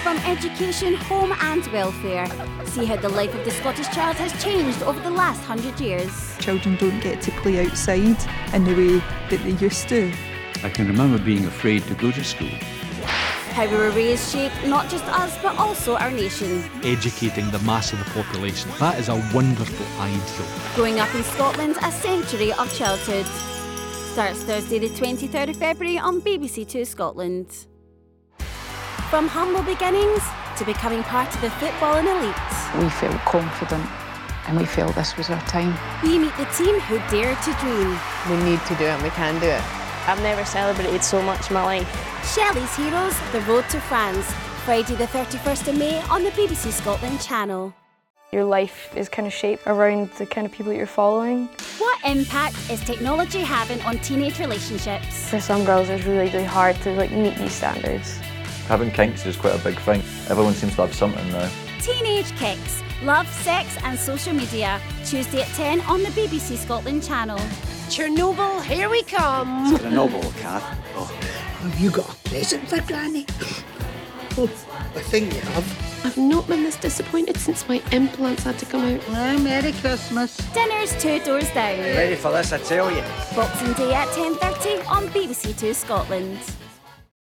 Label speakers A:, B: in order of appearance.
A: from education, home and welfare. See how the life of the Scottish child has changed over the last 100 years.
B: Children don't get to play outside in the way that they used to.
C: I can remember being afraid to go to school.
A: How we were raised shaped not just us but also our nation.
D: Educating the mass of the population, that is a wonderful ideal.
A: Growing up in Scotland, a century of childhood. Starts Thursday the 23rd of February on BBC Two Scotland. From humble beginnings to becoming part of the footballing elite.
E: We felt confident and we felt this was our time.
A: We meet the team who dare to dream.
F: We need to do it and we can do it. I've never celebrated so much in my life.
A: Shelley's Heroes, The Road to France, Friday the 31st of May on the BBC Scotland channel.
G: Your life is kind of shaped around the kind of people that you're following.
A: What impact is technology having on teenage relationships?
G: For some girls it's really hard to meet these standards.
H: Having kinks is quite a big thing. Everyone seems to have something now.
A: Teenage Kicks, Love, Sex and Social Media, Tuesday at 10 on the BBC Scotland channel.
I: Chernobyl, here we come.
J: Chernobyl, cat. Oh.
K: Have you got a present for Granny?
J: Oh, I think you have.
L: I've not been this disappointed since my implants had to come out.
K: Well, Merry Christmas.
A: Dinner's 2 doors down.
J: Ready for this, I tell you.
A: Boxing Day at 10:30 on BBC Two Scotland.